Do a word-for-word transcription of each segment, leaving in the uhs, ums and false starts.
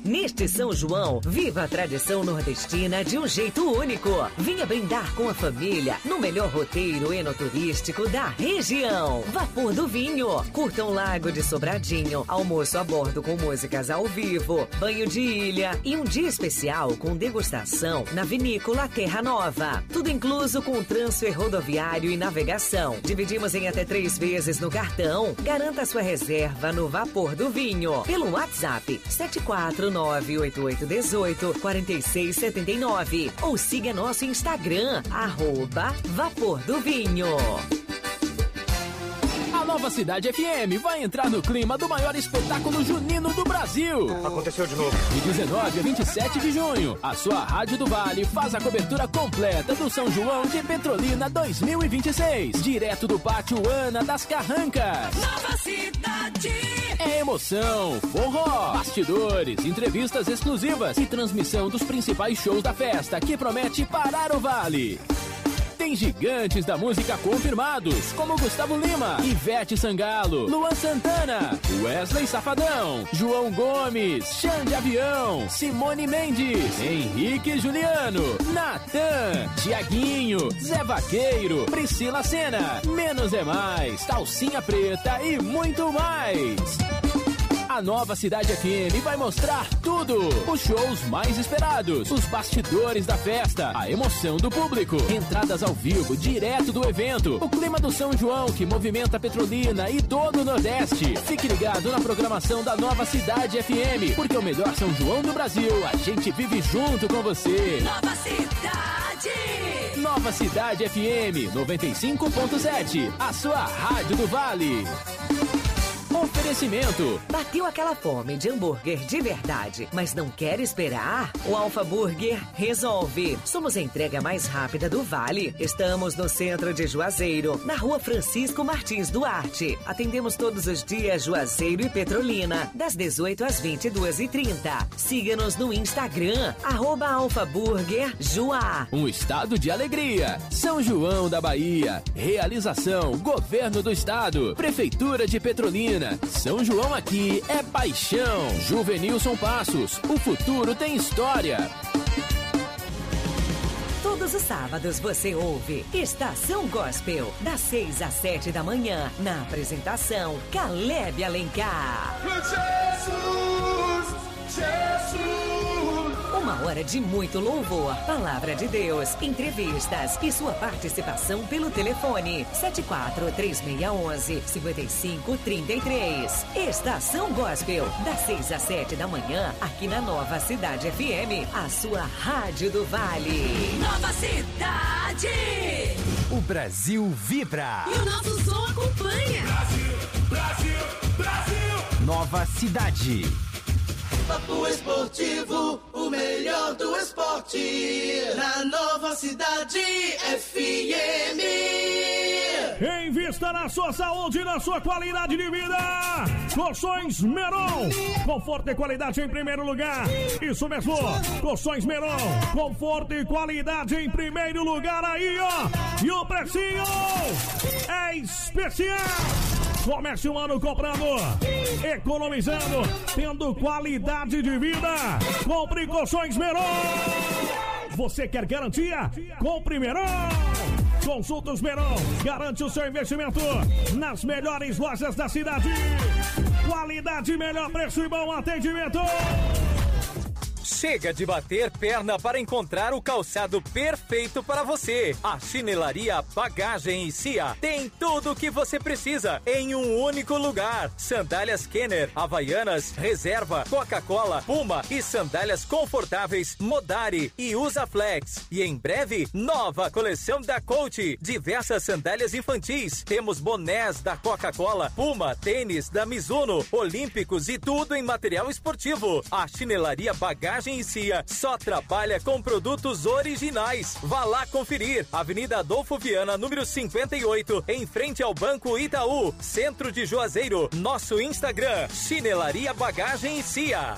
Neste São João, viva a tradição nordestina de um jeito único. Venha brindar com a família no melhor roteiro enoturístico da região. Vapor do Vinho. Curta um lago de Sobradinho, almoço a bordo com músicas ao vivo, banho de ilha e um dia especial com degustação na vinícola Terra Nova. Tudo incluso com transfer rodoviário e navegação. Dividimos em até três vezes no cartão. Garanta sua reserva no Vapor do Vinho pelo WhatsApp sete quatro nove oito oito um oito quatro seis sete nove ou siga nosso Instagram, arroba Vapor do Vinho. A Nova Cidade F M vai entrar no clima do maior espetáculo junino do Brasil. Aconteceu de novo. De dezenove a vinte e sete de junho, a sua Rádio do Vale faz a cobertura completa do São João de Petrolina dois mil e vinte e seis. Direto do Pátio Ana das Carrancas. Nova Cidade. É emoção, forró, bastidores, entrevistas exclusivas e transmissão dos principais shows da festa que promete parar o Vale. Tem gigantes da música confirmados, como Gustavo Lima, Ivete Sangalo, Luan Santana, Wesley Safadão, João Gomes, Xande Avião, Simone Mendes, Henrique Juliano, Natan, Tiaguinho, Zé Vaqueiro, Priscila Sena, Menos é Mais, Calcinha Preta e muito mais. A Nova Cidade F M vai mostrar tudo. Os shows mais esperados, os bastidores da festa, a emoção do público, entradas ao vivo direto do evento, o clima do São João que movimenta Petrolina e todo o Nordeste. Fique ligado na programação da Nova Cidade F M, porque o melhor São João do Brasil, a gente vive junto com você. Nova Cidade. Nova Cidade F M noventa e cinco ponto sete, a sua rádio do Vale. Oferecimento. Bateu aquela fome de hambúrguer de verdade, mas não quer esperar? O Alfa Burger resolve. Somos a entrega mais rápida do Vale. Estamos no centro de Juazeiro, na rua Francisco Martins Duarte. Atendemos todos os dias Juazeiro e Petrolina, das dezoito às vinte e duas e trinta. Siga-nos no Instagram, arroba Alfa Burger Juá. Um estado de alegria. São João da Bahia. Realização, Governo do Estado, Prefeitura de Petrolina. São João aqui é paixão. Juvenilson Passos, o futuro tem história. Todos os sábados você ouve Estação Gospel, das seis às sete da manhã, na apresentação Caleb Alencar. Jesus, Jesus. Uma hora de muito louvor, palavra de Deus, entrevistas e sua participação pelo telefone sete quatro três seis um cinco cinco três três. Estação Gospel, das seis às sete da manhã, aqui na Nova Cidade F M, a sua rádio do Vale. Nova Cidade. O Brasil vibra. E o nosso som acompanha. Brasil, Brasil, Brasil. Nova Cidade. Papo Esportivo, o melhor do esporte, na Nova Cidade F M. Invista na sua saúde e na sua qualidade de vida. Colchões Meron, conforto e qualidade em primeiro lugar. Isso mesmo, Colchões Meron, conforto e qualidade em primeiro lugar aí, ó. E o precinho é especial. Comece o ano comprando, economizando, tendo qualidade de vida. Compre Colchões Meron. Você quer garantia? Compre Meron. Consultas Meron, garante o seu investimento nas melhores lojas da cidade. Qualidade, melhor preço e bom atendimento. Chega de bater perna para encontrar o calçado perfeito para você. A Chinelaria Bagagem e Cia tem tudo o que você precisa em um único lugar. Sandálias Kenner, Havaianas, Reserva, Coca-Cola, Puma e sandálias confortáveis Modari e Usaflex. E em breve, nova coleção da Coach. Diversas sandálias infantis. Temos bonés da Coca-Cola, Puma, tênis da Mizuno, Olímpicos e tudo em material esportivo. A Chinelaria Bagagem e Cia só trabalha com produtos originais. Vá lá conferir. Avenida Adolfo Viana, número cinquenta e oito, em frente ao Banco Itaú, centro de Juazeiro. Nosso Instagram, Chinelaria Bagagem e Cia.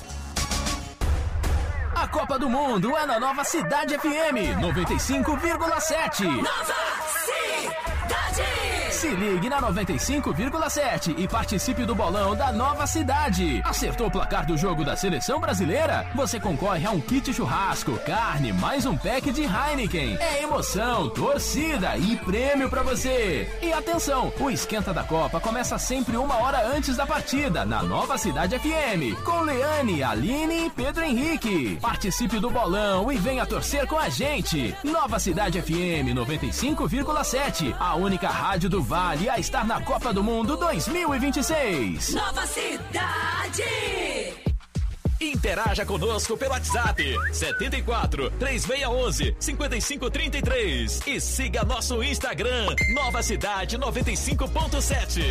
A Copa do Mundo é na Nova Cidade F M noventa e cinco vírgula sete. Nova Cidade. Se ligue na noventa e cinco vírgula sete e participe do bolão da Nova Cidade. Acertou o placar do jogo da Seleção Brasileira? Você concorre a um kit churrasco, carne, mais um pack de Heineken. É emoção, torcida e prêmio pra você. E atenção, o Esquenta da Copa começa sempre uma hora antes da partida, na Nova Cidade F M, com Leane, Aline e Pedro Henrique. Participe do bolão e venha torcer com a gente. Nova Cidade F M noventa e cinco vírgula sete, a única rádio do Vale a estar na Copa do Mundo dois mil e vinte e seis. Nova Cidade. Interaja conosco pelo WhatsApp setenta e quatro, três seis um um, cinco cinco três três e siga nosso Instagram Nova Cidade noventa e cinco ponto sete.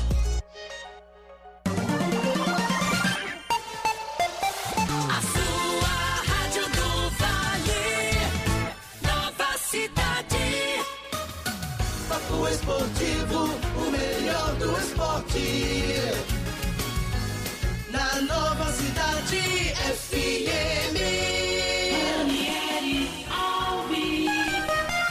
A sua rádio do Vale. Nova Cidade. Papo Esportivo, o melhor do esporte. Na Nova Cidade F M. Daniele Alves.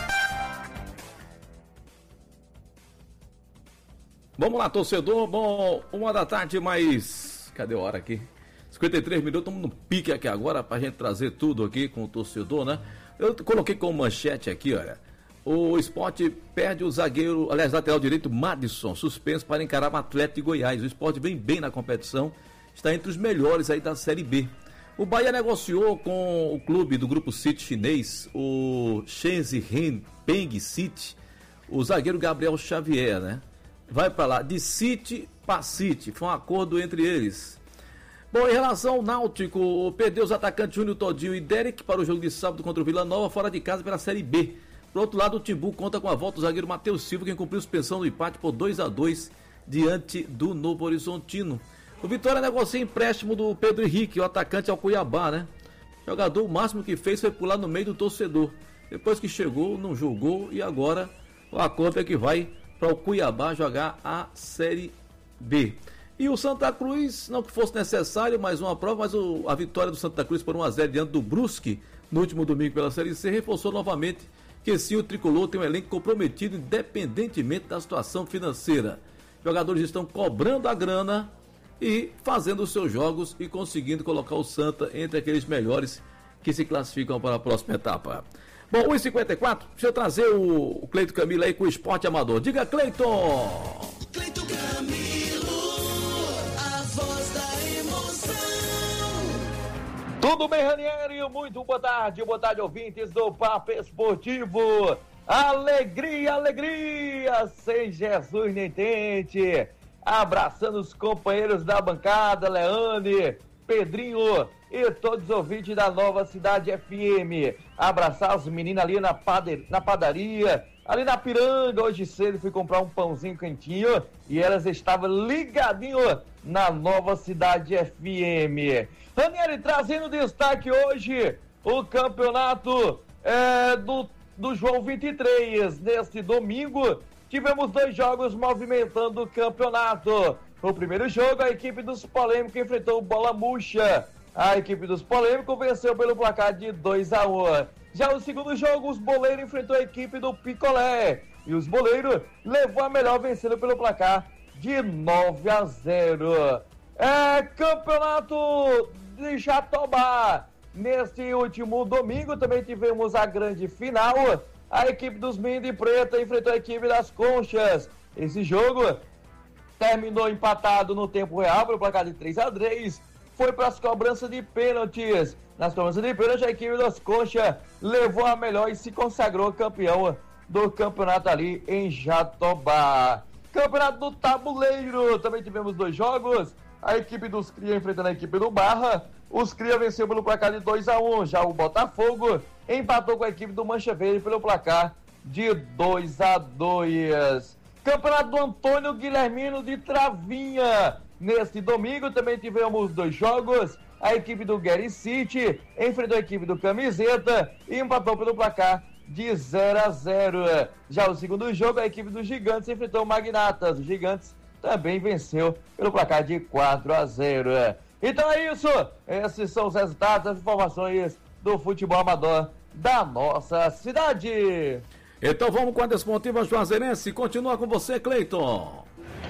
Vamos lá, torcedor. Bom, uma da tarde, mas cadê a hora aqui? cinquenta e três minutos, estamos no pique aqui agora pra gente trazer tudo aqui com o torcedor, né? Eu coloquei como manchete aqui, olha. O Sport perde o zagueiro, aliás, lateral direito Madison, suspenso para encarar o Atlético de Goiás. O Sport vem bem na competição, está entre os melhores aí da Série B. O Bahia negociou com o clube do Grupo City chinês, o Shenzhen Peng City, o zagueiro Gabriel Xavier, né? Vai para lá, de City para City, foi um acordo entre eles. Bom, em relação ao Náutico, perdeu os atacantes Júnior Todinho e Derek para o jogo de sábado contra o Vila Nova, fora de casa pela Série B. Por outro lado, o Timbu conta com a volta do zagueiro Matheus Silva, quem cumpriu suspensão do empate por dois a dois diante do Novo Horizontino. O Vitória negocia empréstimo do Pedro Henrique, o atacante ao Cuiabá, né? O jogador, o máximo que fez foi pular no meio do torcedor. Depois que chegou, não jogou e agora o acordo é que vai para o Cuiabá jogar a Série B. E o Santa Cruz, não que fosse necessário mais uma prova, mas o, a vitória do Santa Cruz por um a zero diante do Brusque no último domingo pela Série C reforçou novamente que sim, o Tricolor tem um elenco comprometido independentemente da situação financeira. Jogadores estão cobrando a grana e fazendo os seus jogos e conseguindo colocar o Santa entre aqueles melhores que se classificam para a próxima etapa. Bom, um e cinquenta e quatro, deixa eu trazer o, o Cleito Camilo aí com o Esporte Amador. Diga, Cleiton! Cleito Camilo, a voz da emoção. Tudo bem, Ranieri? Muito boa tarde, boa tarde, ouvintes do Papo Esportivo. Alegria, alegria, sem Jesus nem tente. Abraçando os companheiros da bancada, Leane, Pedrinho e todos os ouvintes da Nova Cidade F M. Abraçar os meninos ali na, pade- na padaria, ali na Piranga. Hoje cedo fui comprar um pãozinho quentinho e elas estavam ligadinhos na Nova Cidade F M. Ranieri, trazendo destaque hoje o campeonato é, do, do João vinte e três. Neste domingo tivemos dois jogos movimentando o campeonato. No primeiro jogo, a equipe dos Polêmicos enfrentou o Bola Murcha. A equipe dos Polêmicos venceu pelo placar de dois a um. Já no segundo jogo, os Boleiros enfrentou a equipe do Picolé. E os Boleiros levou a melhor, vencendo pelo placar de nove a zero. É campeonato de Jatobá. Neste último domingo também tivemos a grande final. A equipe dos Meninos de Preta enfrentou a equipe das Conchas. Esse jogo terminou empatado no tempo real pelo placar de três a três. Foi para as cobranças de pênaltis. Nas cobranças de pênaltis, a equipe das Conchas levou a melhor e se consagrou campeão do campeonato ali em Jatobá. Campeonato do Tabuleiro, também tivemos dois jogos. A equipe dos Cria enfrentando a equipe do Barra. Os Cria venceu pelo placar de dois a um. Já o Botafogo empatou com a equipe do Mancha Verde pelo placar de dois a dois. Campeonato do Antônio Guilhermino de Travinha. Neste domingo também tivemos dois jogos. A equipe do Gary City enfrentou a equipe do Camiseta e empatou pelo placar de zero a zero. Já o segundo jogo, a equipe dos Gigantes enfrentou o Magnatas. Os Gigantes também venceu pelo placar de quatro a zero. Então é isso. Esses são os resultados, as informações do futebol amador da nossa cidade. Então vamos com a Desportiva Juazeirense. Continua com você, Cleiton.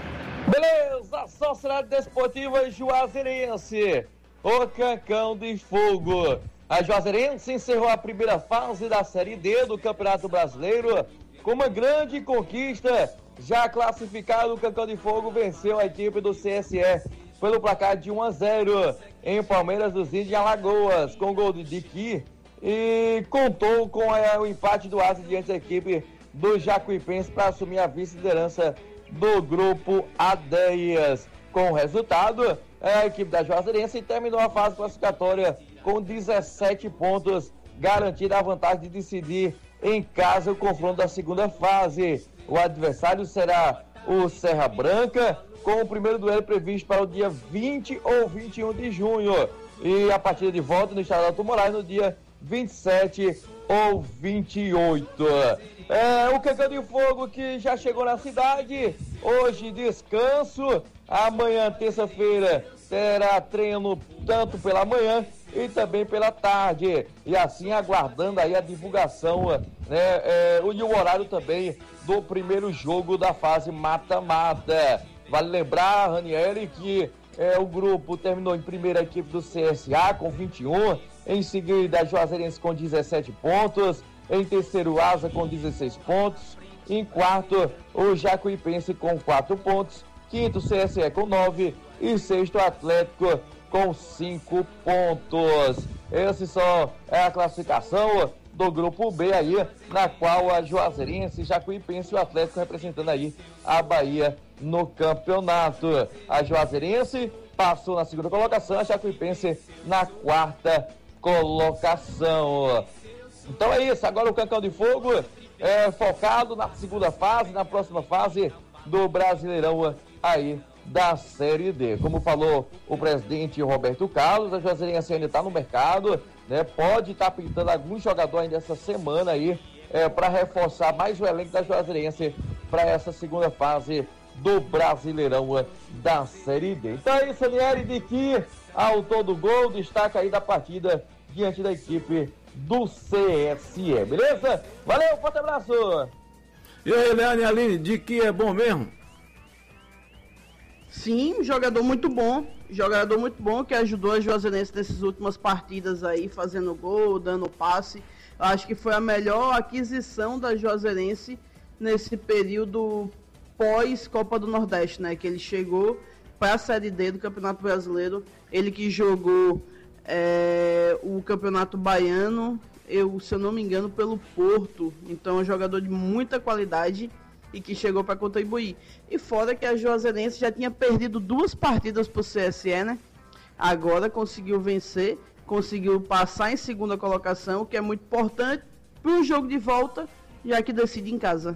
Beleza, Sociedade Desportiva Juazeirense, o Cancão de Fogo. A Juazeirense encerrou a primeira fase da Série D do Campeonato Brasileiro com uma grande conquista. Já classificado, o Cancão de Fogo venceu a equipe do C S E pelo placar de um a zero em Palmeiras dos Índios de Alagoas, com gol de Diqui, e contou com é, o empate do Asa diante da equipe do Jacuipense para assumir a vice-liderança do grupo Adeias. Com o resultado, a equipe da Juazeirense terminou a fase classificatória com dezessete pontos, garantida a vantagem de decidir em casa o confronto da segunda fase. O adversário será o Serra Branca, com o primeiro duelo previsto para o dia vinte ou vinte e um de junho. E a partida de volta no Estádio Alto Moraes no dia vinte e sete ou vinte e oito. É, o Cancão de Fogo que já chegou na cidade, hoje descanso, amanhã, terça-feira, terá treino tanto pela manhã e também pela tarde, e assim aguardando aí a divulgação, né, é, e o horário também do primeiro jogo da fase mata-mata. Vale lembrar, Ranieri, que é, o grupo terminou em primeira equipe do C S A com vinte e um, em seguida a Juazeirense com dezessete pontos, em terceiro Asa com dezesseis pontos, em quarto o Jacuipense com quatro pontos, quinto C S E com nove e sexto Atlético com cinco pontos. Esse só é a classificação do grupo B aí, na qual a Juazeirense, Jacuipense e o Atlético representando aí a Bahia no campeonato. A Juazeirense passou na segunda colocação, a Jacuipense na quarta colocação. Então é isso, agora o Cancão de Fogo é focado na segunda fase, na próxima fase do Brasileirão aí da Série D. Como falou o presidente Roberto Carlos, a Juazeirense ainda está no mercado, né? Pode estar tá pintando algum jogador ainda essa semana aí, é, para reforçar mais o elenco da Juazeirense para essa segunda fase do Brasileirão da Série D. Então é isso, Ranieri, de que autor do gol, destaca aí da partida diante da equipe do C S E, beleza? Valeu, forte abraço! E aí, Leane Aline, de que é bom mesmo? Sim, jogador muito bom, jogador muito bom que ajudou a Juazeirense nessas últimas partidas aí, fazendo gol, dando passe. Acho que foi a melhor aquisição da Juazeirense nesse período pós-Copa do Nordeste, né? Que ele chegou para a Série D do Campeonato Brasileiro, ele que jogou é, o Campeonato Baiano, eu, se eu não me engano, pelo Porto. Então é um jogador de muita qualidade e que chegou para contribuir. E fora que a Juazeirense já tinha perdido duas partidas para o C S E, né? Agora conseguiu vencer, conseguiu passar em segunda colocação, o que é muito importante para um jogo de volta, já que decide em casa.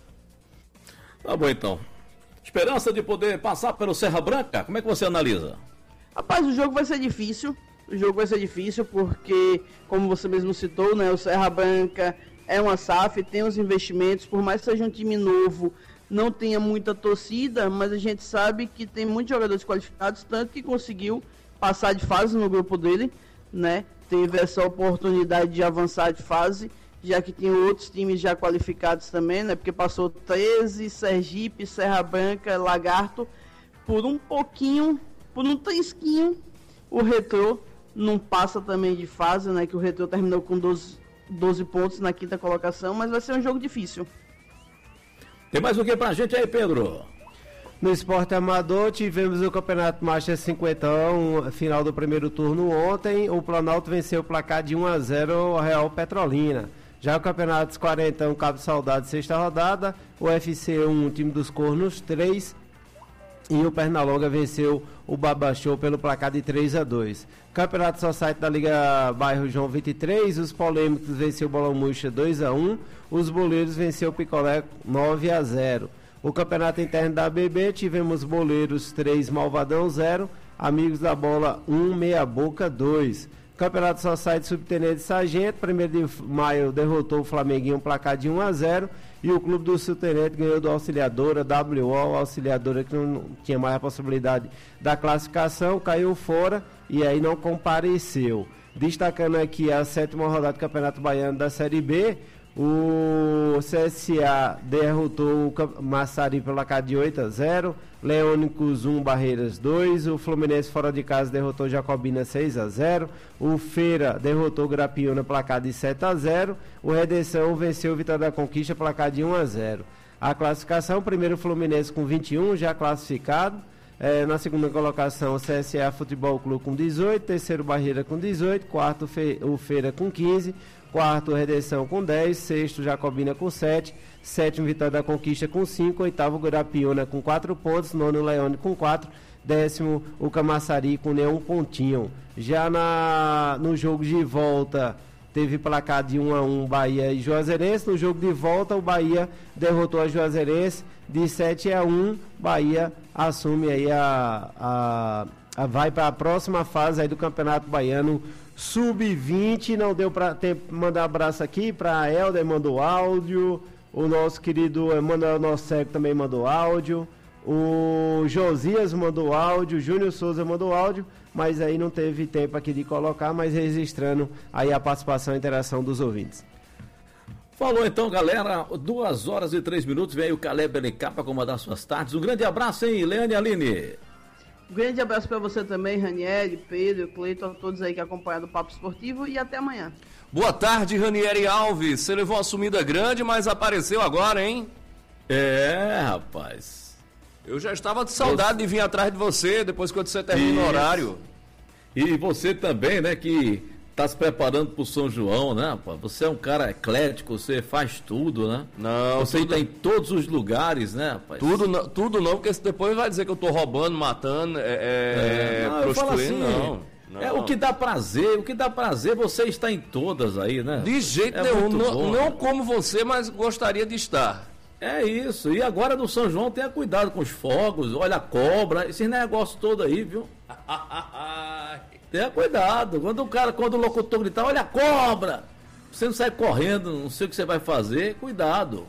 Tá bom, então. Esperança de poder passar pelo Serra Branca, como é que você analisa? Rapaz, o jogo vai ser difícil. O jogo vai ser difícil porque, como você mesmo citou, né, o Serra Branca é uma S A F, tem os investimentos, por mais que seja um time novo, não tenha muita torcida, mas a gente sabe que tem muitos jogadores qualificados, tanto que conseguiu passar de fase no grupo dele, né? Teve essa oportunidade de avançar de fase, já que tem outros times já qualificados também, né? Porque passou treze, Sergipe, Serra Branca, Lagarto, por um pouquinho, por um trisquinho, o Retrô não passa também de fase, né? Que o Retrô terminou com doze, doze pontos na quinta colocação, mas vai ser um jogo difícil. Tem mais o que pra gente aí, Pedro? No esporte amador, tivemos o Campeonato Master cinquentão, final do primeiro turno ontem. O Planalto venceu o placar de um a zero ao Real Petrolina. Já o Campeonato quarentão, Cabo Saudade, sexta rodada. O F C um, time dos Cornos, três. E o Pernalonga venceu o Babachou pelo placar de três a dois. Campeonato Society da Liga Bairro João vinte e três, os Polêmicos venceu o Bolão Murcha dois a um, os Boleiros venceu o Picolé nove a zero. O Campeonato Interno da A B B, tivemos Boleiros três, Malvadão zero, Amigos da Bola um, Meia Boca dois. Campeonato Society Subtenente Sargento, primeiro de maio derrotou o Flamenguinho, placar de um a zero. E o Clube do Subtenente ganhou do Auxiliadora, W O, Auxiliadora que não tinha mais a possibilidade da classificação, caiu fora e aí não compareceu. Destacando aqui a sétima rodada do Campeonato Baiano da Série B, O C S A derrotou o Camaçari pelo placar de oito a zero. Leônicos um, Barreiras dois. O Fluminense fora de casa derrotou Jacobina seis a zero. O Feira derrotou o Grapiúna placar de sete a zero. O Redenção venceu o Vitória da Conquista placar de um a zero. A classificação, primeiro Fluminense com vinte e um, já classificado. É, na segunda colocação, o C S A Futebol Clube com dezoito. Terceiro Barreira com dezoito. Quarto Fe, o Feira com quinze. Quarto, Redenção com dez, sexto, Jacobina com sete, sétimo, Vitória da Conquista com cinco, oitavo, Gurapiúna com quatro pontos, nono, Leone com quatro, décimo, o Camaçari com nenhum pontinho. Já na, no jogo de volta, teve placar de um a um Bahia e Juazeirense. No jogo de volta, o Bahia derrotou a Juazeirense de sete a um, Bahia assume aí a, a, a vai para a próxima fase aí do Campeonato Baiano sub vinte. Não deu para mandar um abraço aqui para a Helder, mandou áudio. O nosso querido Emanuel Nossego também mandou áudio. O Josias mandou áudio. Júnior Souza mandou áudio. Mas aí não teve tempo aqui de colocar, mas registrando aí a participação e interação dos ouvintes. Falou então, galera. Duas horas e três minutos. Vem aí o Caleb Benicá para comandar suas tardes. Um grande abraço, hein, Leane e Aline. Um grande abraço para você também, Ranieri, Pedro, Cleiton, todos aí que acompanham o Papo Esportivo, e até amanhã. Boa tarde, Ranieri Alves. Você levou uma sumida grande, mas apareceu agora, hein? É, rapaz. Eu já estava de saudade você... de vir atrás de você depois que você termina o horário. E você também, né, que tá se preparando pro São João, né, rapaz? Você é um cara eclético, você faz tudo, né? Não, você tudo... está em todos os lugares, né, rapaz? Tudo não, tudo não, porque depois vai dizer que eu tô roubando, matando, é, é, é não, prostituindo, assim, não, não. É o que dá prazer, o que dá prazer, você está em todas aí, né? De jeito é nenhum, não, bom, não né? como você, mas gostaria de estar. É isso, e agora no São João tenha cuidado com os fogos, olha a cobra, esses negócios todos aí, viu? Tenha cuidado, quando o cara, quando o locutor gritar, olha a cobra, você não sai correndo, não sei o que você vai fazer, cuidado,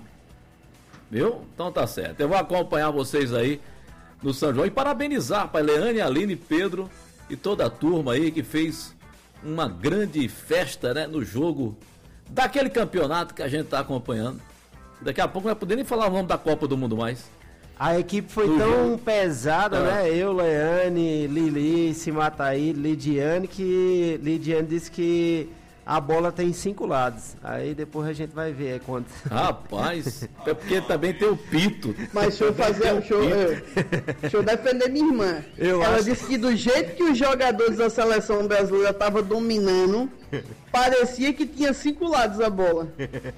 viu? Então tá certo, eu vou acompanhar vocês aí no São João e parabenizar para Leane, Aline, Pedro e toda a turma aí que fez uma grande festa, né, no jogo daquele campeonato que a gente tá acompanhando. Daqui a pouco não vai poder nem falar o nome da Copa do Mundo mais. A equipe foi tão pesada, é. né? Eu, Leane, Lili, Simataí, Lidiane, que Lidiane disse que a bola tem cinco lados. Aí depois a gente vai ver aí quanto. Rapaz, é porque também tem o pito. Mas deixa eu fazer, deixa eu, deixa eu defender minha irmã. Eu Ela acho... disse que do jeito que os jogadores da seleção brasileira estavam dominando, parecia que tinha cinco lados a bola.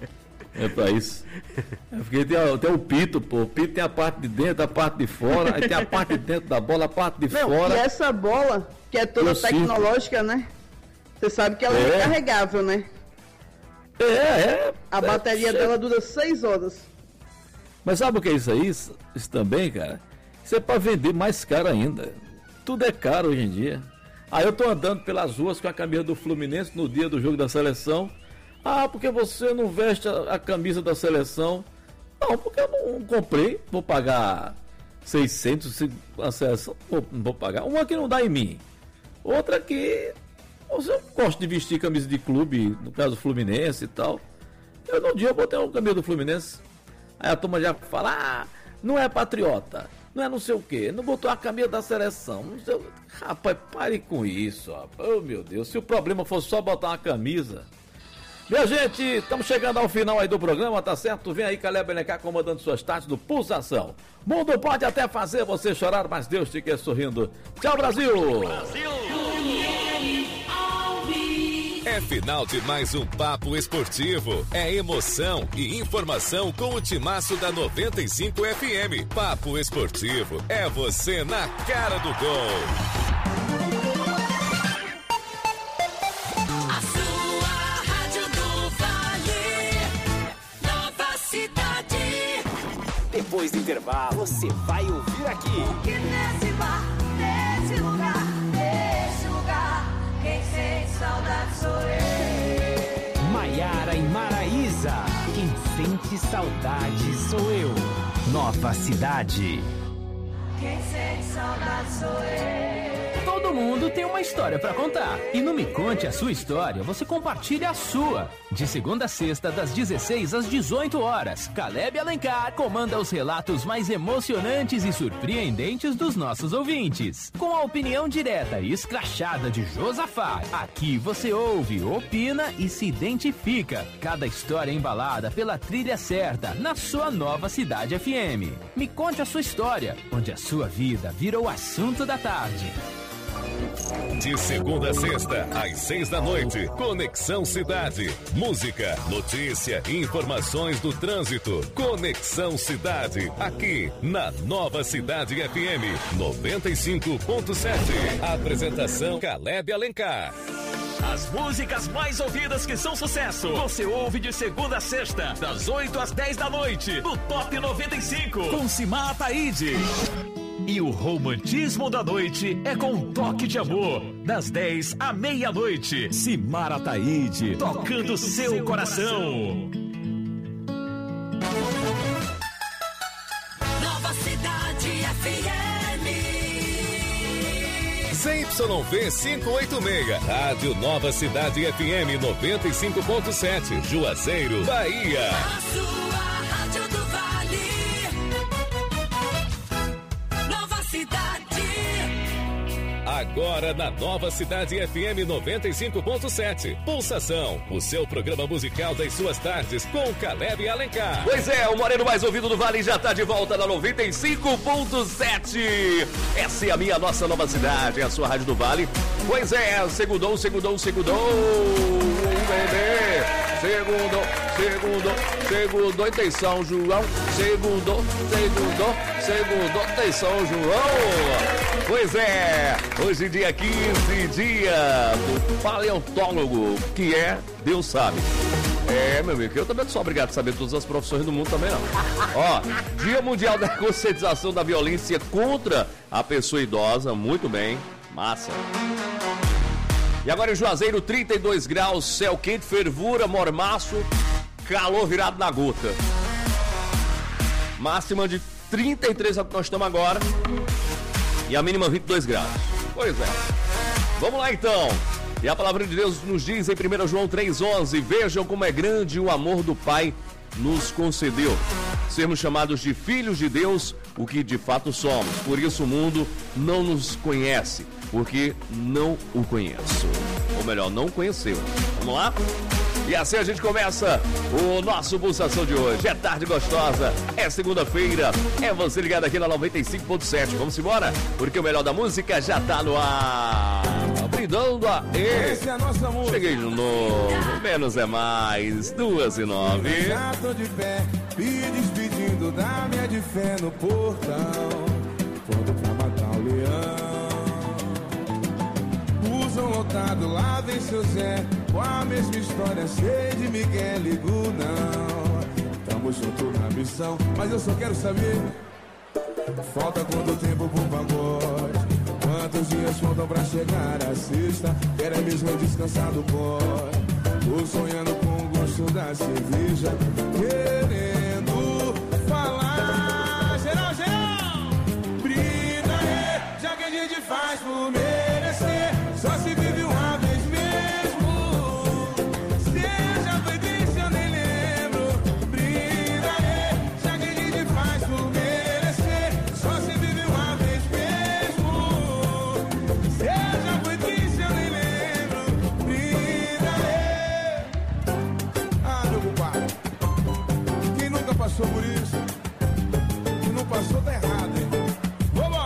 É pra isso. É porque tem, tem o pito, pô. O pito tem a parte de dentro, a parte de fora. Aí tem a parte de dentro da bola, a parte de Não, fora. E essa bola, que é toda tecnológica, cinto. né? Você sabe que ela é, é recarregável, né? É, é. A é, bateria é. dela dura seis horas. Mas sabe o que é isso aí? Isso, isso também, cara? Isso é pra vender mais caro ainda. Tudo é caro hoje em dia. Aí eu tô andando pelas ruas com a camisa do Fluminense no dia do jogo da seleção. Ah, porque você não veste a, a camisa da seleção? Não, porque eu não comprei. Vou pagar seiscentos a seleção. Vou, não vou pagar. Uma que não dá em mim. Outra que eu gosto de vestir camisa de clube, no caso Fluminense e tal. Eu no dia eu botei uma camisa do Fluminense. Aí a turma já fala, ah, não é patriota. Não é não sei o quê. Não botou a camisa da seleção. Não sei o... Rapaz, pare com isso, rapaz. Oh, meu Deus. Se o problema fosse só botar uma camisa... Minha gente, estamos chegando ao final aí do programa, tá certo? Vem aí Caleb Benicá comandando suas tardes do Pulsação. Mundo pode até fazer você chorar, mas Deus te quer sorrindo. Tchau, Brasil! Brasil! É final de mais um Papo Esportivo. É emoção e informação com o timaço da noventa e cinco F M. Papo Esportivo é você na cara do gol. Depois do intervalo, você vai ouvir aqui. Porque nesse bar, nesse lugar, nesse lugar, quem sente saudade sou eu. Maiara e Maraísa, quem sente saudade sou eu. Nova Cidade. Quem sente saudade sou eu. Todo mundo tem uma história pra contar. E no Me Conte a Sua História, você compartilha a sua. De segunda a sexta, das dezesseis às dezoito horas, Caleb Alencar comanda os relatos mais emocionantes e surpreendentes dos nossos ouvintes. Com a opinião direta e escrachada de Josafá, aqui você ouve, opina e se identifica. Cada história embalada pela trilha certa, na sua nova Cidade F M. Me Conte a Sua História, onde a sua vida virou assunto da tarde. De segunda a sexta, às seis da noite, Conexão Cidade. Música, notícia e informações do trânsito. Conexão Cidade, aqui na Nova Cidade F M noventa e cinco ponto sete. Apresentação Caleb Alencar. As músicas mais ouvidas que são sucesso, você ouve de segunda a sexta, das oito às dez da noite, no Top noventa e cinco, com Simar Ataíde. E o romantismo da noite é com um toque de amor, das dez à meia-noite. Simar Ataíde, tocando seu coração. Nova Cidade F M. Z Y V quinhentos e oitenta e seis, Rádio Nova Cidade F M noventa e cinco ponto sete, Juazeiro, Bahia. A sua Rádio do Vale. Nova Cidade. Agora na Nova Cidade F M noventa e cinco ponto sete. Pulsação, o seu programa musical das suas tardes com Caleb Alencar. Pois é, o moreno mais ouvido do Vale já tá de volta na noventa e cinco ponto sete. Essa é a minha, nossa Nova Cidade, a sua Rádio do Vale. Pois é, segundou, segundou, segundou. Um bebê. Segundou, segundou, segundou, tem São João. Segundou, segundou, segundou, tem São João. Pois é, hoje dia quinze, dia do paleontólogo, que é Deus sabe. É, meu amigo, eu também não sou obrigado a saber todas as profissões do mundo também, não. Ó, Dia Mundial da Conscientização da Violência contra a Pessoa Idosa, muito bem, massa. E agora em Juazeiro, trinta e dois graus, céu quente, fervura, mormaço, calor virado na gota. Máxima de trinta e três é o que nós estamos agora. E a mínima vinte e dois graus. Pois é. Vamos lá então. E a palavra de Deus nos diz em primeiro João três, onze: vejam como é grande o amor do Pai nos concedeu. Sermos chamados de filhos de Deus, o que de fato somos. Por isso o mundo não nos conhece, porque não o conheço. Ou melhor, não conheceu. Vamos lá? E assim a gente começa o nosso Pulsação de hoje. É tarde gostosa, é segunda-feira, é você ligado aqui na noventa e cinco ponto sete. Vamos embora? Porque o melhor da música já tá no ar. Brindando a... Essa é a nossa música. Cheguei no novo, menos é mais, duas e nove. Já tô de pé, me despedindo da minha de fé no portão. Pronto pra matar o leão. Usam lotado, lá vem seu Zé, com a mesma história, sei de Miguel, ligo não. Tamo junto na missão, mas eu só quero saber, falta quanto tempo pro pagode? Quantos dias faltam pra chegar a sexta? Quero é mesmo descansar do pó. Tô sonhando com o gosto da cerveja, querendo falar. Geral, geral! Brinda aí, já que a gente faz por merecer. Só se vive uma vez mesmo. Seja foi triste, eu nem lembro. Brinda aí, já que a gente faz por merecer. Só se vive uma vez mesmo. Seja foi triste, eu nem lembro. Brinda aí. Ah, meu compadre, quem nunca passou por isso? Quem não passou tá errado, hein? Vamos!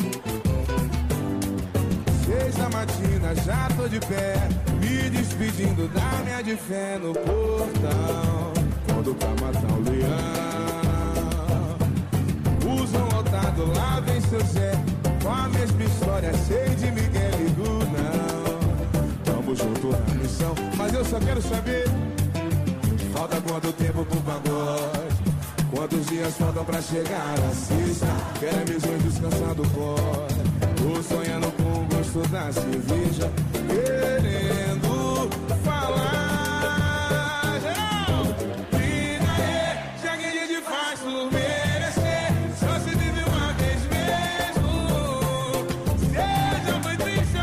Seis da matina, já tô de pé, me despedindo da minha de fé no portão. Quando pra matar o leão, usam lotado, lá vem seu Zé, com a mesma história, sei de Miguel e Gu, não. Tamo junto na missão, mas eu só quero saber, falta quanto tempo pro pagode? Quantos dias faltam pra chegar a sexta? Quero é mesmo descansar do pó. Tô sonhando com o gosto da cerveja, querendo falar. Geral, brinda aí, já que a gente faz por merecer. Só se vive uma vez mesmo. Seja foi triste,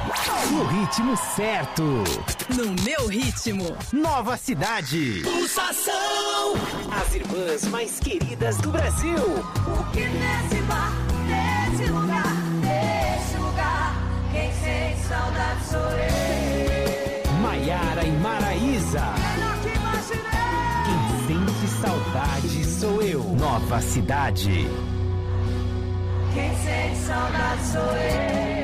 No ritmo certo. No meu ritmo. Nova Cidade. Pulsação. As irmãs mais queridas do Brasil. Porque nesse bar, nesse lugar, nesse lugar, quem sente saudade sou eu. Maiara e Maraísa. Quem sente saudade sou eu. Nova Cidade. Quem sente saudade sou eu.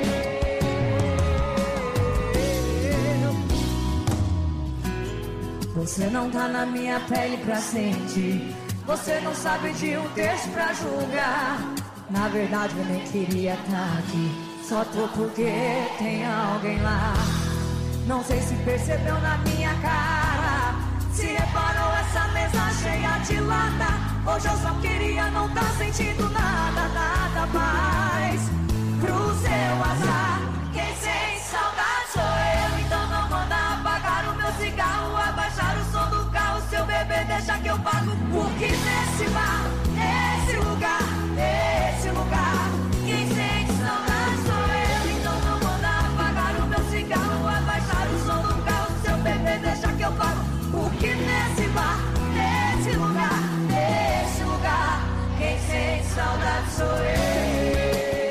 Você não tá na minha pele pra sentir. Você não sabe de um texto pra julgar. Na verdade eu nem queria estar aqui. Só tô porque tem alguém lá. Não sei se percebeu na minha cara. Se reparou essa mesa cheia de lata. Hoje eu só queria não tá sentindo nada, nada mais. Pro seu azar, quem sente saudade sou eu. Então não manda apagar o meu cigarro, abaixar o som do carro. Seu bebê deixa que eu pago. Porque nesse bar, nesse lugar, nesse lugar, quem sente saudade sou eu. Então não manda apagar o meu cigarro, abaixar o som do carro. Seu bebê deixa que eu pago. Porque nesse bar, nesse lugar, nesse lugar, quem sente saudade sou eu.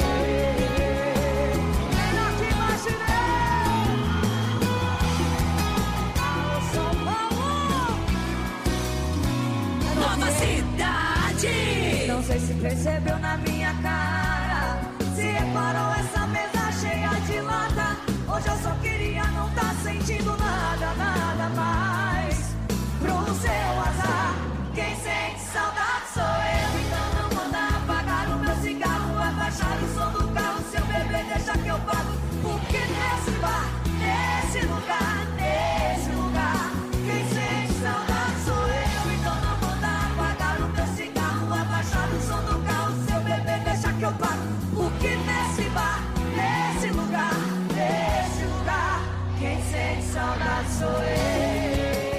Melhor que imaginei. São Paulo. Nova Cidade. Não sei se percebeu na minha cara. Se reparou essa mesa cheia de lata. Hoje eu só queria não tá sentindo nada, nada mais. Pro seu azar, quem sente saudade sou eu. Então não manda apagar o meu cigarro, abaixar o som do carro. Seu bebê deixa que eu pago. Porque nesse bar, nesse lugar, nesse lugar, quem sente saudade sou eu. Então não manda apagar o meu cigarro, abaixar o som do carro. Seu bebê deixa que eu pago. Porque nesse bar, nesse lugar, nesse lugar, quem sente saudade sou eu.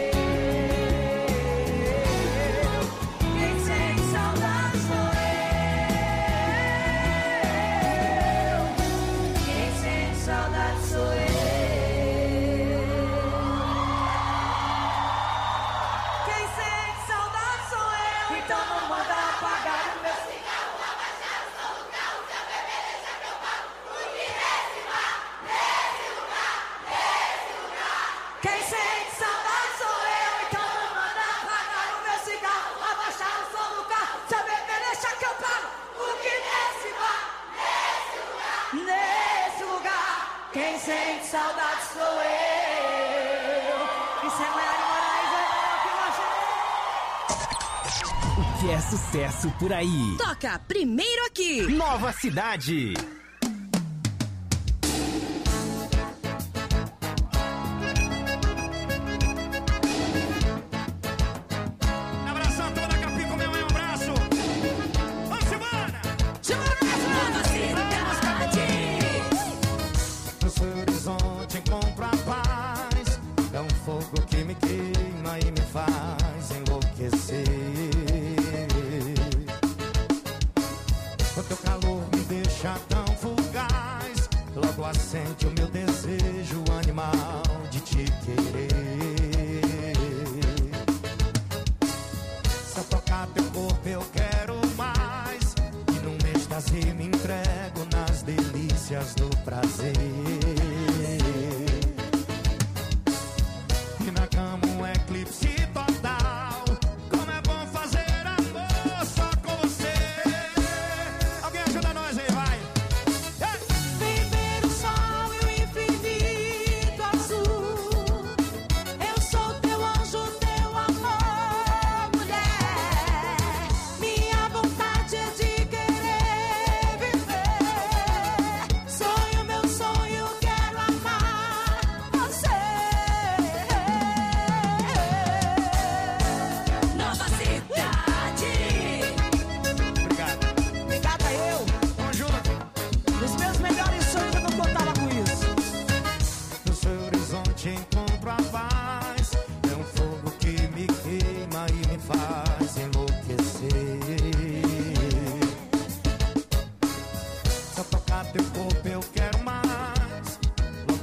Quem sente saudade sou eu. Isso é Maiara e Maraísa, é melhor que imaginei. O que é sucesso por aí? Toca primeiro aqui. Nova Cidade. Abração toda a Capim, comeu um abraço. Vamos, Silvana! Nova Cidade. No seu horizonte encontro a paz. É um fogo que me queima e me faz enlouquecer. O teu calor me deixa tão fugaz. Logo acende o meu desejo animal de te querer. Se eu tocar teu corpo eu quero mais. E num êxtase me entrego nas delícias do prazer. E na cama um eclipse total. Como é bom fazer amor só com você. Alguém ajuda nós aí, vai. Viver o sol e o infinito azul. Eu sou teu anjo, teu amor, mulher. Minha vontade é de querer viver. Sonho, meu sonho.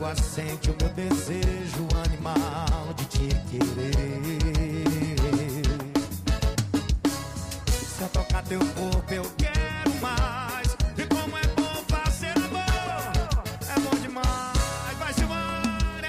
Logo acende o meu desejo animal de te querer. Se eu tocar teu corpo eu quero mais. E como é bom fazer amor, é bom demais, vai Silvânia.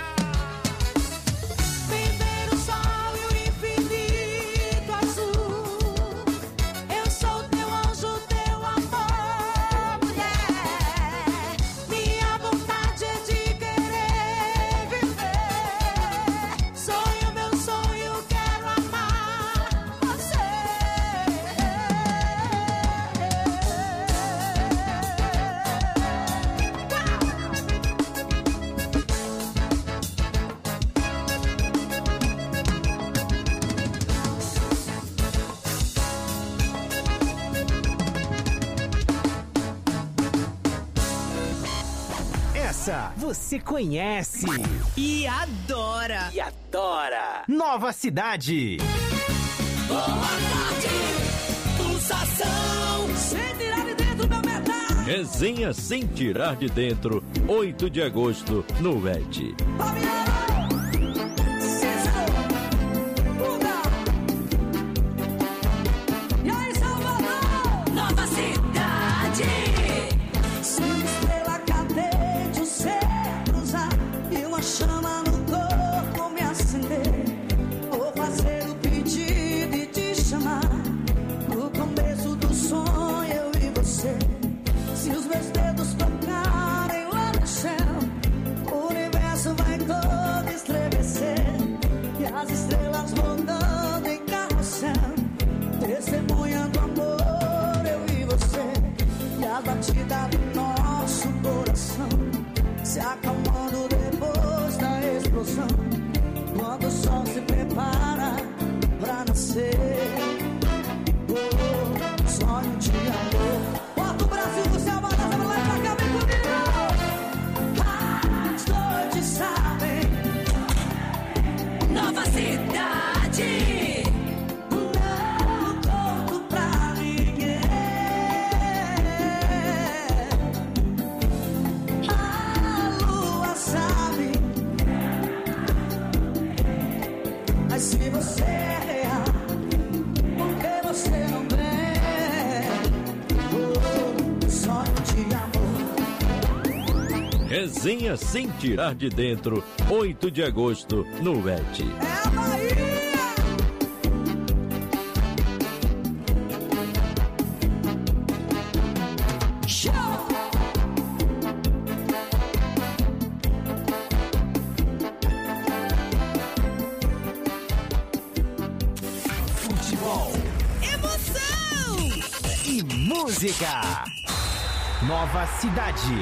Vem ver o sol e o infinito azul. Eu sou teu anjo, teu amor, mulher. Minha vontade é de querer viver. Sonho, meu sonho, quero amar você. Essa você conhece E adora. e adora. Nova Cidade. Boa tarde, pulsação. Sem tirar de dentro da metade. Resenha Sem Tirar de Dentro, oito de agosto, no W E D. E aí, Salvador? Nova cidade. Se uma estrela cadente o céu cruzar e uma chama no corpo me acender, vou fazer o pedido e te chamar. No começo do sonho, eu e você. Se os meus dedos tocarem lá no céu, o universo vai todo estremecer. E as estrelas rodando em carrossel, testemunhando amor, eu e você. E a batida do nosso coração se acalmando depois da explosão, quando o sol se prepara pra nascer. Oh, sonho de amor. Bota o Brasil do céu, bota essa mulher pra cá, vem comigo. As noites sabem. Nova cidade. Não conto pra ninguém. A lua sabe. Mas se você errar, por que você não vem? Oh, sonho de amor. Resenha Sem Tirar de Dentro, oito de agosto, no W E D. É a Bahia. Show. Futebol Emoção. e música. Nova Cidade.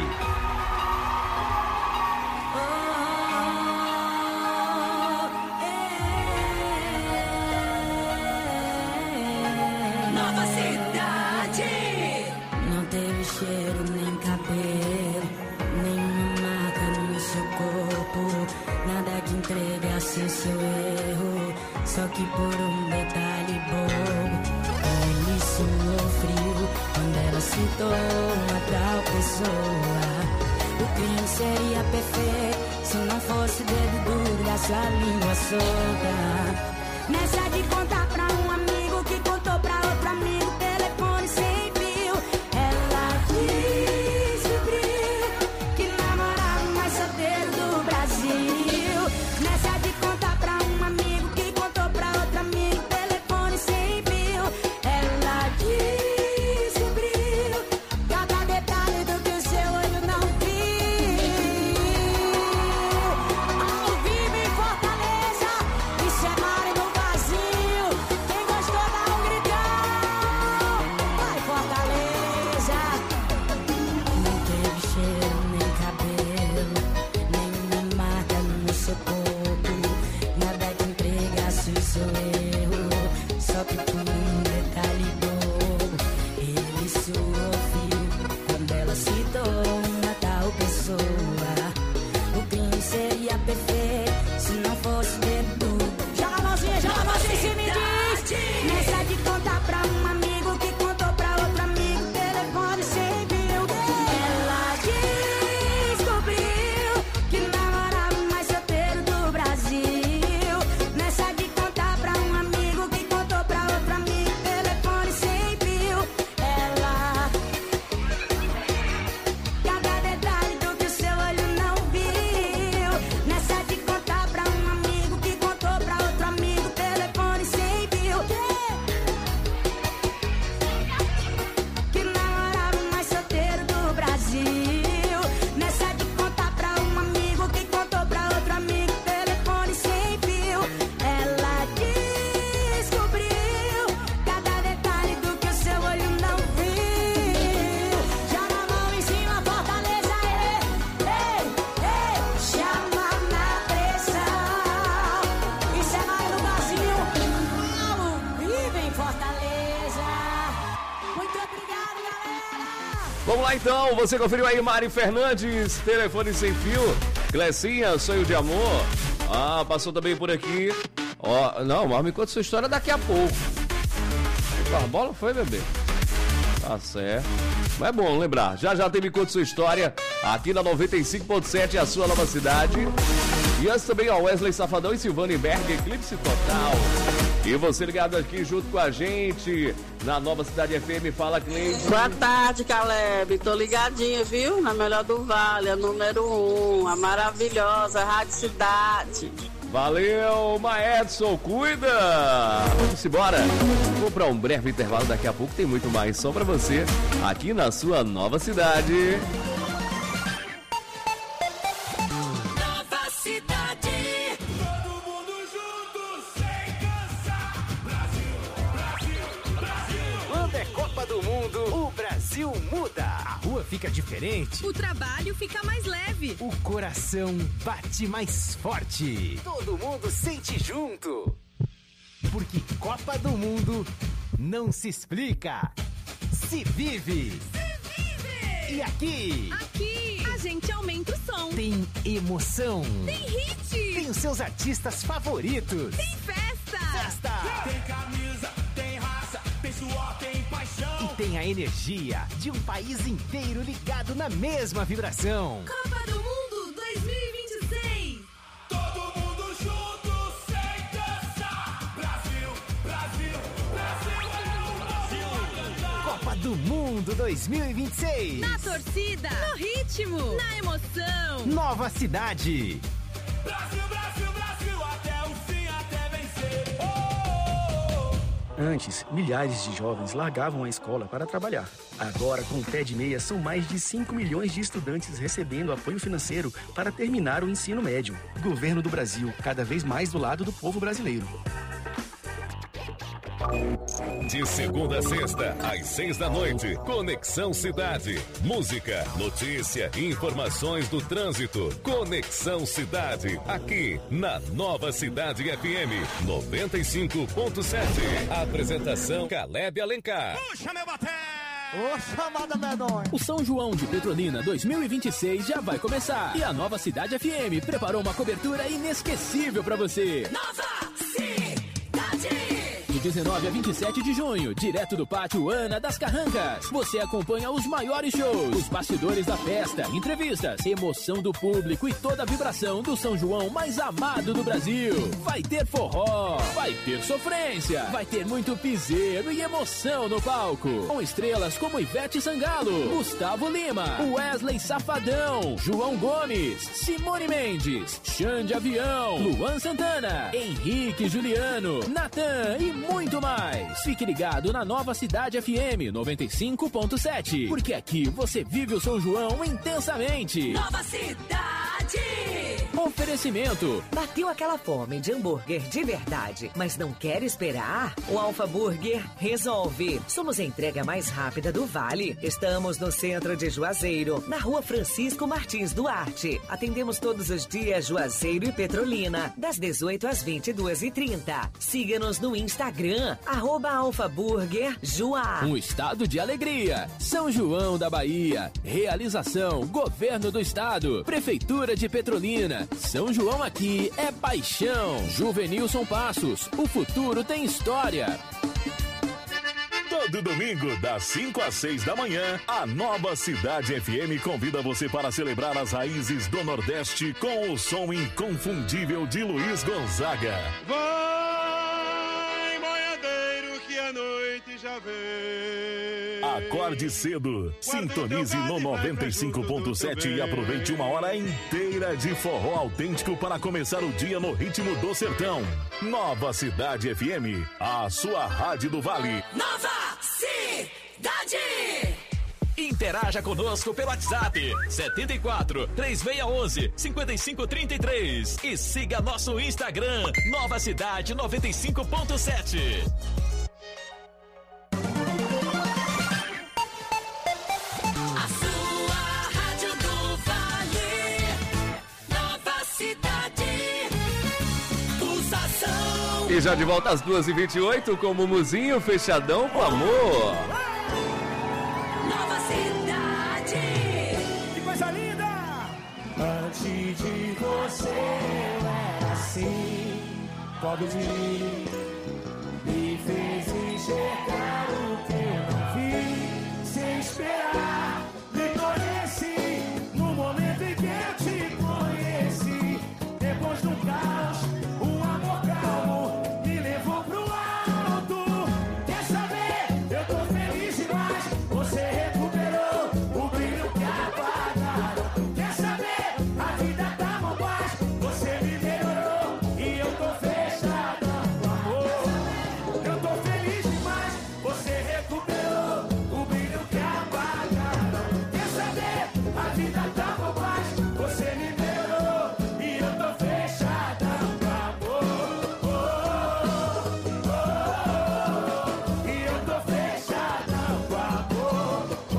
Nova cidade. Não teve cheiro nem cabelo, nenhuma marca no seu corpo, nada que entregasse seu erro, só que por um detalhe bobo. Ele suou frio quando ela citou uma tal pessoa. O crime seria perfeito se não fosse o dedo duro da sua língua solta. Nessa de contar pra um amigo que contou pra outro amigo, telefone sem fio. Ela descobriu que namorava o mais solteiro do Brasil. Nessa de contar pra um amigo que contou pra outro amigo, telefone sem fio. Ela descobriu cada detalhe do que o seu olho não viu. Ao vivo em Fortaleza, isso é Mário no vazio. Vamos lá então, você conferiu aí Mari Fernandes, telefone sem fio. Glecinha, sonho de amor. Ah, passou também por aqui. Ó, não, mas me conta sua história daqui a pouco. A bola foi, bebê? Tá certo. Mas é bom lembrar, já já tem Me Conta Sua História aqui na noventa e cinco ponto sete, a sua nova cidade. E antes também, ó, Wesley Safadão e Silvane Berg, Eclipse Total. E você ligado aqui junto com a gente na Nova Cidade F M, fala Cleide. Boa tarde, Caleb, tô ligadinha, viu? Na Melhor do Vale, a número um, a maravilhosa Rádio Cidade. Valeu, Maedson, cuida! Vamos embora. Vou para um breve intervalo, daqui a pouco tem muito mais só para você aqui na sua nova cidade. Nova Cidade. Todo mundo junto, sem cansar. Brasil, Brasil, Brasil. Quando é Copa do Mundo, o Brasil muda. A rua fica diferente. O trabalho fica mais leve. O coração bate mais forte. Todo mundo sente junto. Porque Copa do Mundo não se explica, se vive. Se vive! E aqui? Aqui a gente aumenta o som. Tem emoção. Tem hit. Tem os seus artistas favoritos. Tem festa. Festa. Tem camisa, tem raça, tem suor, tem paixão. E tem a energia de um país inteiro ligado na mesma vibração. Copa do Mundo dois mil e vinte e seis. Todo mundo junto, sem cansar. Brasil, Brasil, Brasil, Brasil. Copa do Mundo dois mil e vinte e seis. Na torcida, no ritmo, na emoção. Nova Cidade. Brasil, Brasil, Brasil, até o fim, até vencer. Oh, oh, oh. Antes, milhares de jovens largavam a escola para trabalhar. Agora, com o Pé de Meia, são mais de cinco milhões de estudantes recebendo apoio financeiro para terminar o ensino médio. Governo do Brasil, cada vez mais do lado do povo brasileiro. De segunda a sexta, às seis da noite, Conexão Cidade. Música, notícia e informações do trânsito. Conexão Cidade, aqui na Nova Cidade F M noventa e cinco ponto sete. Apresentação Caleb Alencar. Puxa meu bater! Ô, chamada medonha! O São João de Petrolina dois mil e vinte e seis já vai começar. E a Nova Cidade F M preparou uma cobertura inesquecível pra você. Nova Cidade! De dezenove a vinte e sete de junho, direto do Pátio Ana das Carrancas. Você acompanha os maiores shows, os bastidores da festa, entrevistas, emoção do público e toda a vibração do São João mais amado do Brasil. Vai ter forró, vai ter sofrência, vai ter muito piseiro e emoção no palco. Com estrelas como Ivete Sangalo, Gustavo Lima, Wesley Safadão, João Gomes, Simone Mendes, Xande Avião, Luan Santana, Henrique Juliano, Natan e muito mais. Fique ligado na Nova Cidade F M noventa e cinco ponto sete, porque aqui você vive o São João intensamente. Nova Cidade! Oferecimento. Bateu aquela fome de hambúrguer de verdade, mas não quer esperar? O Alfa Burger resolve. Somos a entrega mais rápida do Vale. Estamos no centro de Juazeiro, na rua Francisco Martins Duarte. Atendemos todos os dias Juazeiro e Petrolina, das dezoito às vinte e duas e trinta. Siga-nos no Instagram, arroba Alfa Burger Juá. Um estado de alegria. São João da Bahia. Realização, Governo do Estado, Prefeitura de Petrolina. São João aqui é paixão. Juvenilson Passos, o futuro tem história. Todo domingo, das cinco às seis da manhã, a Nova Cidade F M convida você para celebrar as raízes do Nordeste com o som inconfundível de Luiz Gonzaga. Vai, boiadeiro, que a noite já vem. Acorde cedo, sintonize no noventa e cinco ponto sete e aproveite uma hora inteira de forró autêntico para começar o dia no ritmo do sertão. Nova Cidade F M, a sua rádio do Vale. Nova Cidade! Interaja conosco pelo WhatsApp setenta e quatro, três seis um um, cinco cinco três três e siga nosso Instagram Nova Cidade noventa e cinco ponto sete. A sua rádio do Vale, Nova Cidade, pulsação. E já de volta às duas e vinte e oito com o Mumuzinho fechadão com amor. Nova Cidade. Antes de você eu era assim, pobre de mim, me fez enxergar o que eu não vi, sem esperar, me conheci, no momento em que eu te conheci, depois do caos, um amor calmo, me levou pro alto, quer saber, eu tô feliz demais, você recuperou o brilho que apagaram, quer saber, a vida tá bom paz, você me melhorou, e eu tô fechada com amor, eu tô feliz demais, você recuperou o brilho que apagaram, quer saber, a vida tá bom paz, você me melhorou, e eu tô fechada com amor, oh, oh, oh, e eu tô fechada com amor, oh,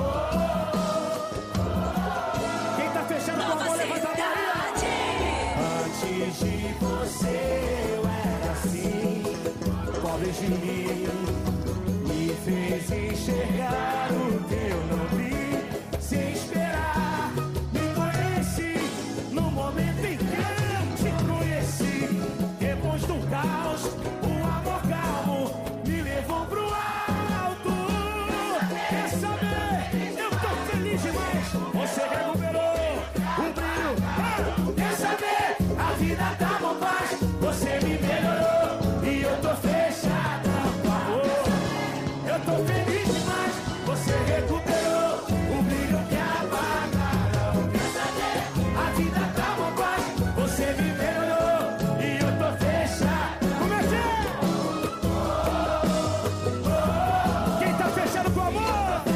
oh. Quem tá fechando com amor, levanta a mão. Antes de você eu era assim, pobre de mim, me fez enxergar o que eu não vi, sem esperar, me conheci, no momento em que eu te conheci, depois do caos, um amor calmo, me levou pro alto, quer saber, eu tô feliz demais, você recuperou o brilho, ah, quer saber, a vida tá bom paz, você me melhorou, e eu tô fechada com amor, eu tô feliz demais, você recuperou o brilho que apagaram, quer saber, a vida tá bom paz, você me melhorou, e eu tô fechada, como é que é? Quem tá fechado com amor?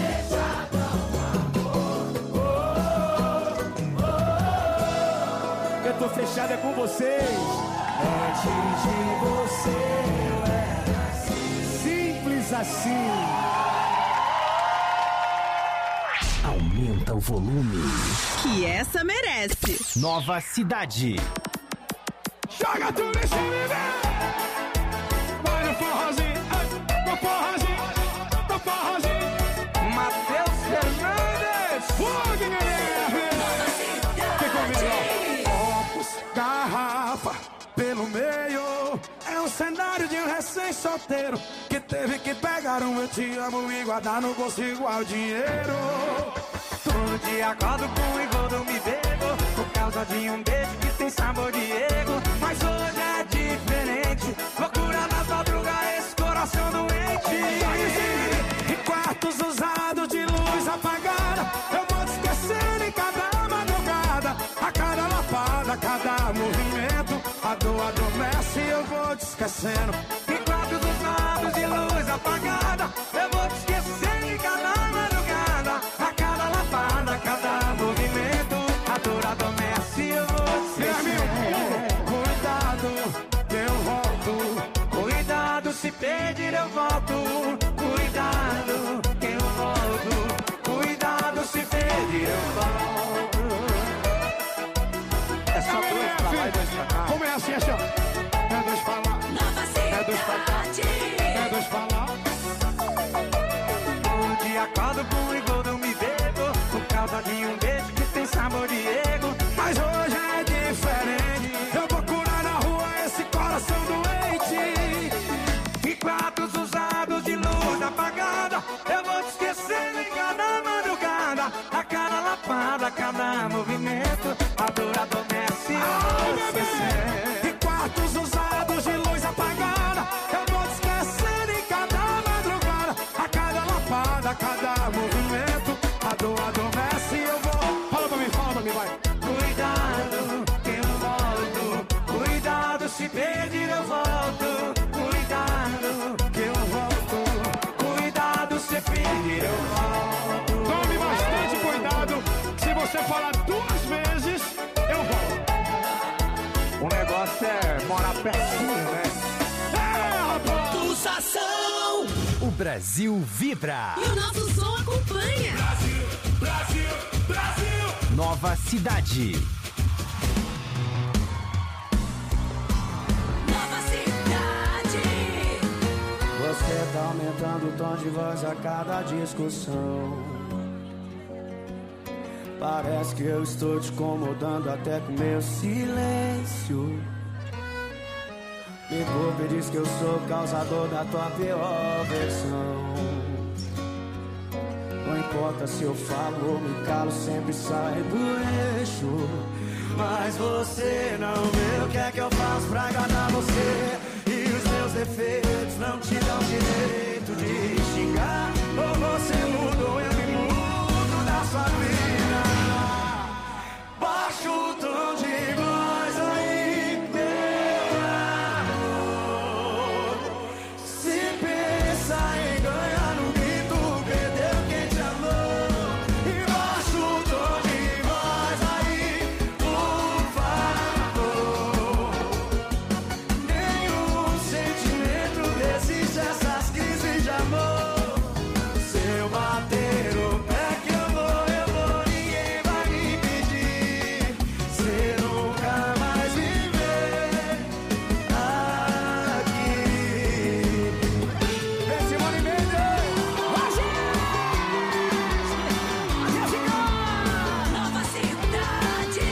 Eu tô fechado é com vocês. Antes de você eu era assim, simples assim. Aumenta o volume. Que essa merece. Nova Cidade. Joga tudo em cima, vai no forrozinho, no forrozinho, no forrozinho. Matheus Fernandes, fogo, Guilherme. Que comigo, copos, garrafa, pelo meio. É um cenário de um recém-solteiro que teve que pegar um eu te amo e guardar no bolso igual dinheiro. Todo dia acordo com o engodo me bebo por causa de um beijo que tem sabor de ego. Mas hoje é diferente, loucura nas madrugas, esse coração doente. Em quartos usados de luz apagada, eu vou te esquecendo em cada madrugada. A cada lapada, a cada movimento, a dor adormece e eu vou te esquecendo. Em quartos usados de luz apagada, eu vou te esquecendo em cada madrugada. A cada lapada, a cada movimento, a dor adormece e eu vou te esquecendo. Cuidado, que eu volto. Cuidado, se pedir eu volto. Cuidado, que eu volto. Cuidado, se pedir eu volto. É só dois pra lá e dois pra cá. Como é assim, assim, ó? É dois pra lá, é dois pra cá, é dois pra lá. Um dia acordo com o engodo me bebo por causa de um beijo que tem sabor de ego. Mas hoje é diferente, eu vou curar na rua esse coração doente. Em quartos usados de luz apagada, eu vou te esquecendo em cada madrugada. A cada lapada, a cada movimento, a dor adormece e eu vou esquecer. Em quartos usados de luz apagada, eu vou te esquecendo em cada madrugada. A cada lapada, a cada movimento, a dor adormece e eu vou. Fala pra mim, fala pra mim, vai. Cuidado, que eu volto. Cuidado, se pedir eu volto. Cuidado, que eu volto. Cuidado, se pedir eu volto. Tome bastante cuidado. Se você falar duas vezes, eu volto. O negócio é morar pertinho, né? É, rapaz! Pulsação! O Brasil vibra. E o nosso som acompanha. Brasil, Brasil, Brasil! Nova Cidade. Nova Cidade. Você tá aumentando o tom de voz a cada discussão. Parece que eu estou te incomodando até com meu silêncio. Me culpa e diz que eu sou causador da tua pior versão. Não importa se eu falo ou me calo, sempre sai do eixo. Mas você não vê o que é que eu faço pra agradar você. E os meus defeitos não te dão direito de xingar. Ou você muda ou eu me mudo da sua vida. Baixa o tom de voz aí, meu amor. Se pensa em ganhar no grito, perdeu quem te amou. E baixa o tom de voz aí, por favor. Nenhum sentimento resiste a essas crises de amor. Se eu bater o pé que eu vou, eu vou, ninguém vai me impedir. Você nunca mais me vê aqui. Vem, Simone Mendes! Nova cidade.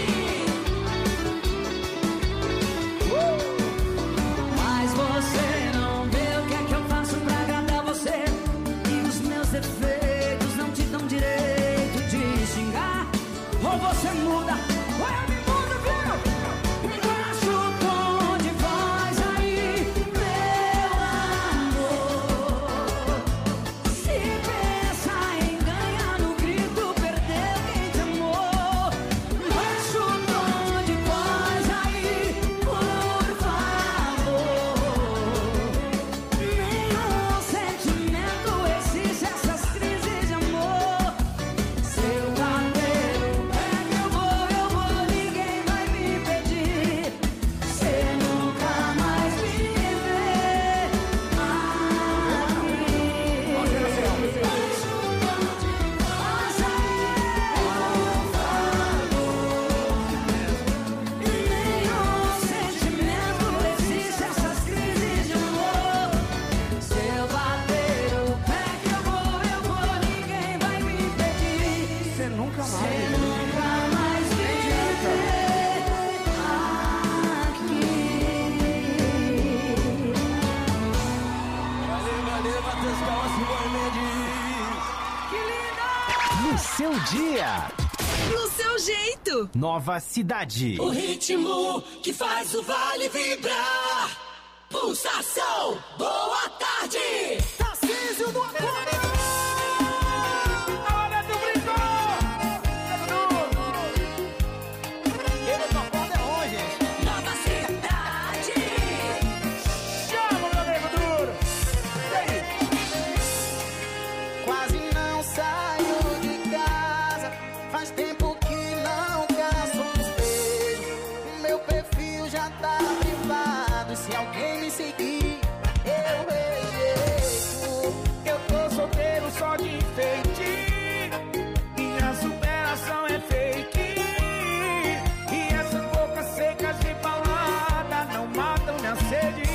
Mas você não vê o que é que eu faço pra agradar você. E os meus defeitos não te dão direito de xingar. Ou você muda, ou eu me mudo, viu? Baixa o tom de voz aí, meu amor. Se pensa em ganhar no grito, perdeu quem te amou. Baixa o tom de voz aí, por favor. Nenhum sentimento existe essas crises de amor. Se eu bater o pé que eu vou, eu vou, ninguém vai me impedir. Você nunca mais me vê aqui. Baixa o tom de voz aí, por favor. Nenhum sentimento existe essas crises de amor. Se eu bater o pé que eu vou, eu vou, ninguém vai me impedir. Você nunca mais. Você nunca mais me vê Valeu, valeu, Matheus Calma, Simone Mendes. Que linda! No seu dia. No seu jeito. Nova cidade. O ritmo que faz o vale vibrar. Pulsação, boa tarde. Tarcísio do Acordeão. Olha do Brito. Ele do Acordeão, gente. Nova cidade. Chama, meu nego duro. E aí? Quase não saio de casa. Faz tempo que não caço um espelho. Meu perfil já tá privado. Se alguém me seguir, eu rejeito. Eu tô solteiro só de enfeite. Minha superação é fake. E essas bocas secas de balada não matam minha sede.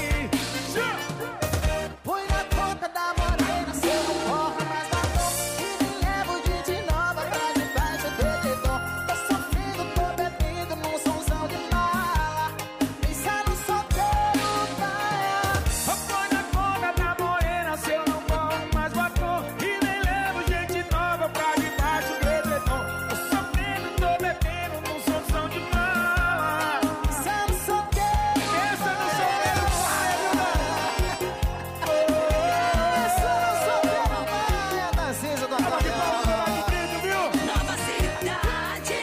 Põe na conta da morena, se eu não corro mais da dor. E me levo de de nova pra debaixo do edredom. Tô sofrendo, tô bebendo num somzão de mala. Pensar no solteiro, vai. Põe na conta da morena, se eu não corro mais batom. E nem levo gente nova pra debaixo do edredom. Tô sofrendo, tô bebendo num somzão de mala. Pensar no solteiro, Pensa no solteiro, vai, Pensar no solteiro, vai. A Tarcísio do Acordeão. Nova cidade.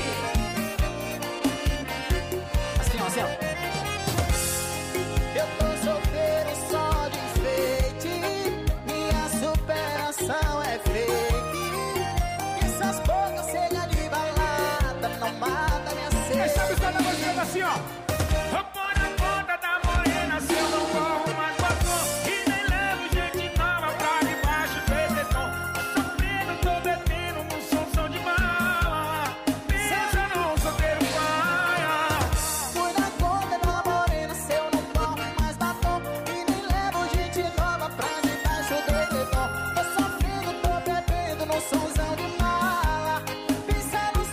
Assim, ó, assim, ó. Eu tô solteiro só de enfeite. Minha superação é fake. Essas bocas cheias de balada não mata minha sede. Quem sabe está na música assim, ó. Põe na conta da morena, se eu não corro mais batom. E nem levo gente nova pra debaixo do edredom. Tô sofrendo, tô bebendo num somzão de mala. Pensa no solteiro, vai. Fui na conta da morena, se eu não corro mais batom. E nem levo gente nova pra debaixo do edredom. Tô sofrendo, tô bebendo no somzão de mala. Pensa no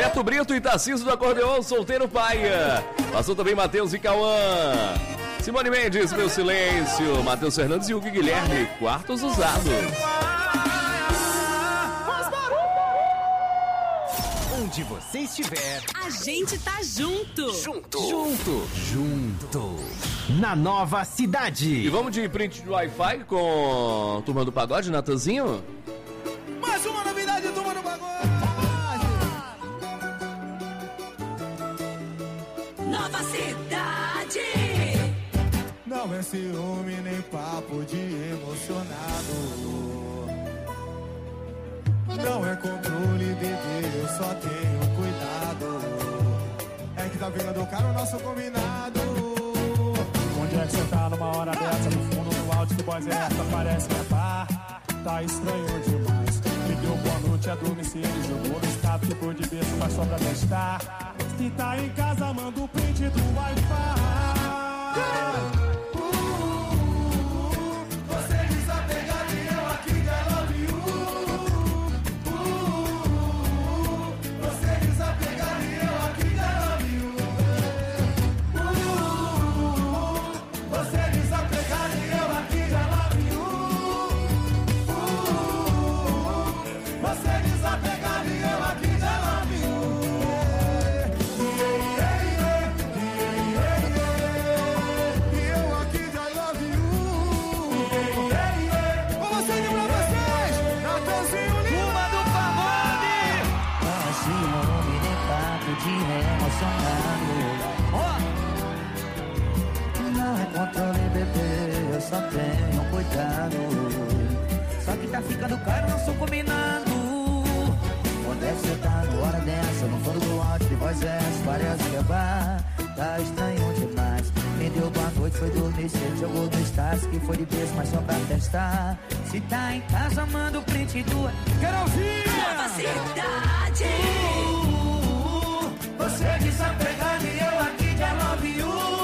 Beto Brito e Tarcísio do Acordeon, Solteiro Paia. Passou também Matheus e Cauã. Simone Mendes, Meu Silêncio. Matheus Fernandes e Hugo Guilherme, Quartos Usados. Onde você estiver, a gente tá junto. Junto. Junto. Junto. Na nova cidade. E vamos de print de Wi-Fi com a Turma do Pagode, Natanzinho? Mais uma novidade, Turma do Pagode. Nova cidade. Não é ciúme nem papo de emocionado. Não é controle, bebê, eu só tenho cuidado. É que tá virando caro o nosso combinado. Onde é que você tá numa hora dessa? No fundo do áudio que voz é essa? Parece que é bar. Tá estranho demais. Me deu boa noite, a domicílio. Jogou no status que foi de berço, mas só pra testar. Se tá em casa, manda o print do Wi-Fi. Só tenho cuidado. Só que tá ficando caro, não sou combinado. Onde é que você tá na hora dessa? No fundo do áudio, que voz é essa? Parece que é bar. Tá estranho demais. Me deu boa noite, foi dormir cedo. Jogou no status que foi de berço, mas só pra testar. Se tá em casa, manda o print do... Quero ouvir! Nova cidade. uh, uh, uh, Você desapegado e eu aqui de I love you.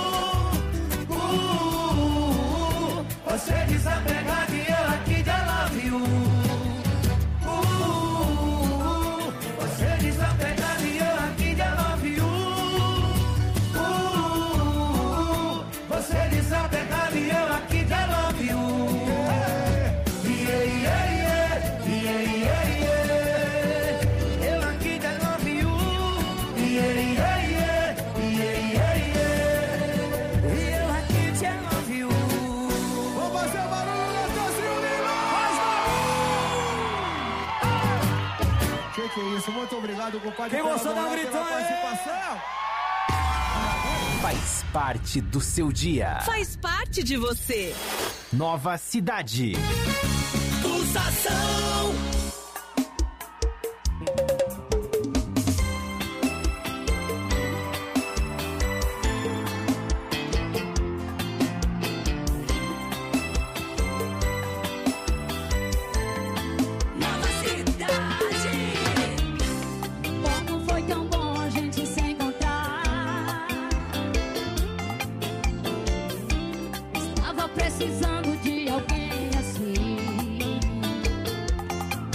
Você desapegado e eu aqui de I love you. uh, uh, uh, Você desapegado e eu aqui de I love you. uh, uh, uh, Você desapegado e eu aqui de I love you. Yeah, yeah, yeah, yeah, yeah, yeah. Eu aqui de I love you. Yeah, yeah, yeah, yeah, yeah, yeah. E eu aqui de I love you. Fazer barulho, Natanzinho Lima! Que que é isso? Muito obrigado, compadre. Quem gostou da gritão participação? Faz parte do seu dia. Faz parte de você. Nova cidade. Pulsação. Precisando de alguém assim.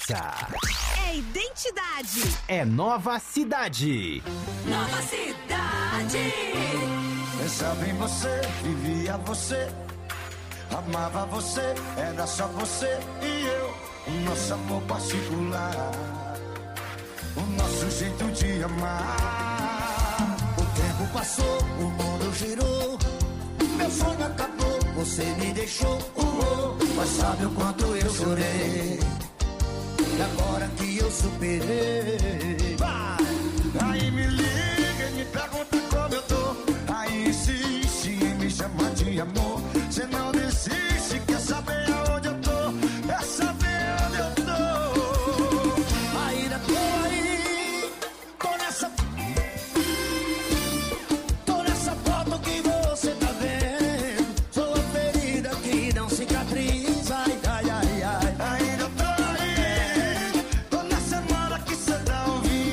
nossa. É identidade. É Nova Cidade. Nova Cidade. Pensava em você, vivia você, amava você, era só você e eu. O nosso amor particular, o nosso jeito de amar. O tempo passou, o mundo girou, meu sonho acabou, você me deixou. Uh, oh, mas sabe o quanto eu chorei, e agora que eu superei,